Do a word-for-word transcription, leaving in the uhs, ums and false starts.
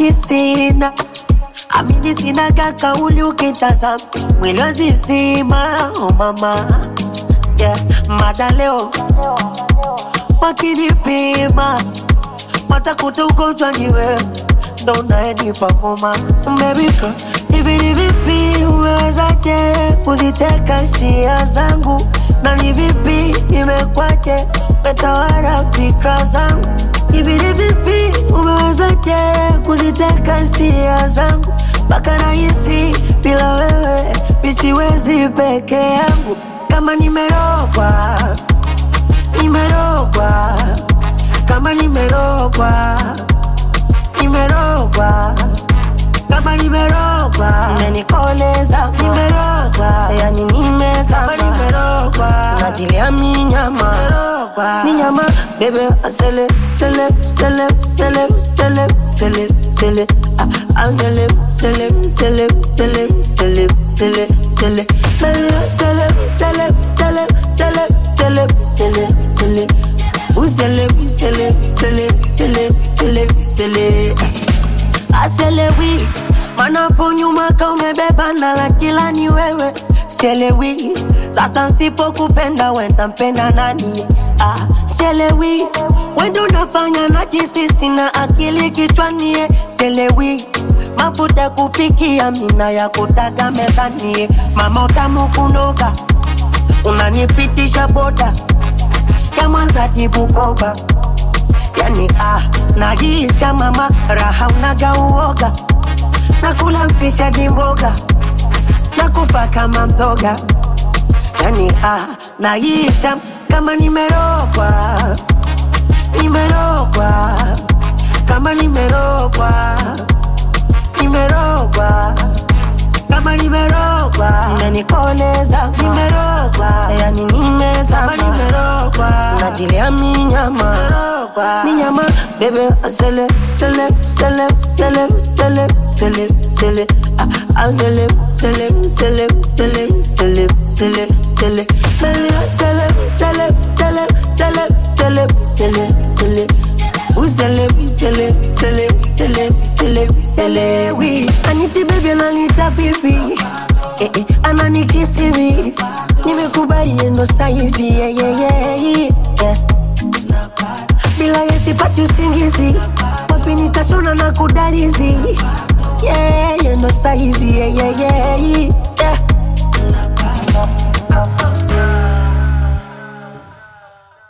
mimi sina, amini sina kaka uli ukitazama mwili wazizima. Oh mama, yeah, madaleo wakinipima watakuta ugonjwa ni wewe, ndo unayenipa homa. Baby girl, hivi ni vipi umewezaje kuziteka hisia zangu, na ni vipi imekwaje umetawala fikra zangu? Hivi ni vipi umewezaje kuziteka hisia zangu, mpaka nahisi bila wewe misiwezi peke yangu. Kama nimerogwa, nimerogwa, kama nimerogwa, nimerogwa, kama nimerogwa, umenikoleza, nimerogwa, yani nimezama, nimerogwa, najilia minyama, minyama, bebe, asele, sele, sele, sele, sele, sele, sele, ah, sele, sele, sele, sele, sele, sele, sele, sele, sele, sele, sele, sele, sele, sele, sele, usele, usele, sele, sele, sele, sele, aselewi, manapo nyuma ka umebeba na la kila ni wewe. Sielewi, sasa nsipo kupenda wenda mpenda nani? Ah, sielewi, wendo unafanya najisi sina akili kichwani. Sielewi, mafuta kupikia mina ya kutaga mezani. Mama utamu kunoga, unanipitisha boda ya Mwanza Bukoba. Yani ah, naisha mama, raha unaga uoga, nakula mfisha di mboga, nakufa kama mzoga. Yani ah, naisha kama nimerogwa, nimerogwa, kama nimerogwa, nimerogwa, kama nimerogwa, umenikoleza, nimerogwa, yani nimezama, nimerogwa, najilia minyama, minyama, bebe, asele, sele, sele, sele, sele, sele, sele, ah, sele, sele, sele, sele, sele, sele, sele, sele, sele, sele, sele, sele, sele, sele, sele, usele, usele, sele, sele, sele, sele, oui. Aniti baby ananita bibi, eh eh, ananikisi hivi, nimekubali ndo saizi, yeah yeah yeah yeah. Bila yesi pati usingizi, wapi nitashona na kudarizi, yeah yeah ndo saizi, yeah yeah yeah yeah.